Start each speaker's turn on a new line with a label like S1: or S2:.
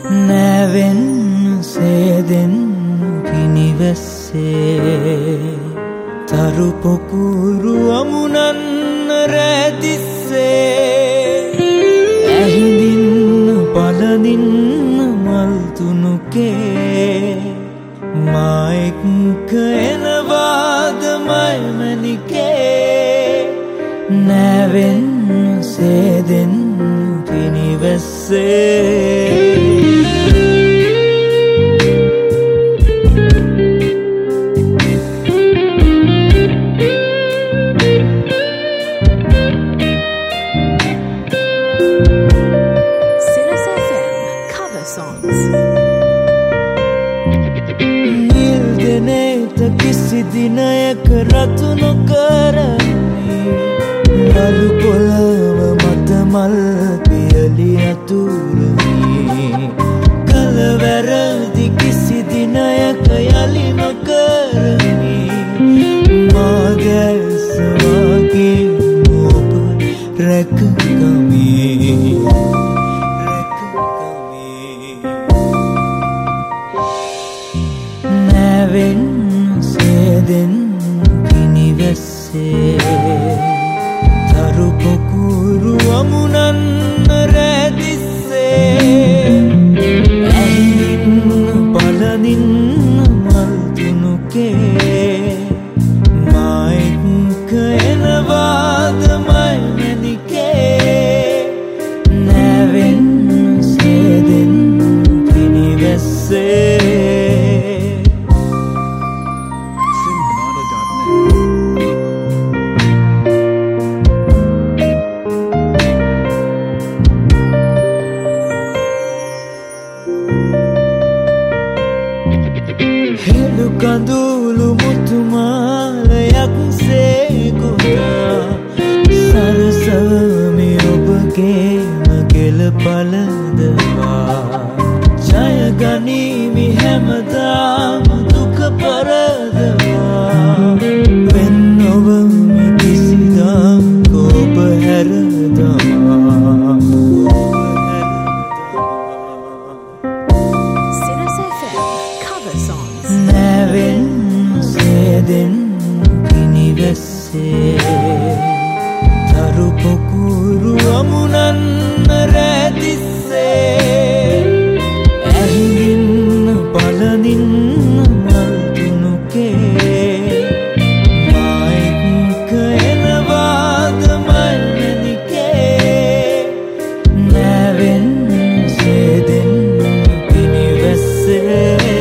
S1: නැවෙන් සේදෙන් පිනිවැස්සේ තරු පොකුරු අමුණන්න රැතිස්සේ ඇහිඳින්න පලදින්න මල්තුනුකේ මා එක්ක එනවාද මල්මනිකේ නැවෙන් සේදෙන් පිනිවැස්සේ කිසි දිනයක රතු නොකරමි රළු පොළව මත මල් පියලි අතුරුමි කල වැරදි කිසි දිනයක යලි නොකරමි මා දැස වගේ ඔබ රැකගමි නැවෙන් සේදෙන් පිනිවැස්සේ තරු පොකුරු අමුණන්න රැතිස්සේ ඇහිඳින්න පලදින්න මල්තුනුකේ මා එක්ක එනවාද මල්මැනිකේ නැවෙන් සේදෙන් පිනිවැස්සේ හෙළු කඳුළු මුතුමාලයක් සේගුණා සරසවමි ඔබගේම ගෙල පලදවා ජයගනීමි හැමදාම දුක පරදවා වෙන් ඔබමි කිසිදාක ඔබ හැරදවා නැවෙන් සේදෙන් පිනිවැස්සේ තරු පොකුරු අමුණන්න රැතිස්සේ ඇහිඳින්න පලදින්න මල්තුනුකේ මා එක්ක එනවාද මල්මැනිකේ නැවෙන් සේදෙන් පිනිවැස්සේ